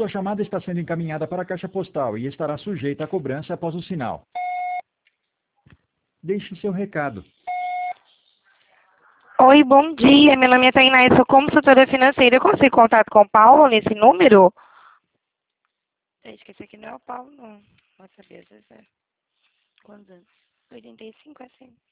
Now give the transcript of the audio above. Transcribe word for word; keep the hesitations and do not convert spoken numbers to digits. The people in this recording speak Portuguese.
Sua chamada está sendo encaminhada para a caixa postal e estará sujeita a cobrança após o sinal. Deixe seu recado. Oi, bom dia. Meu nome é Tainá, eu sou consultora financeira. Eu consigo contato com o Paulo nesse número? Acho que esse aqui não é o Paulo, não. Vou saber, às vezes é. Quantos anos? oitenta e cinco, assim.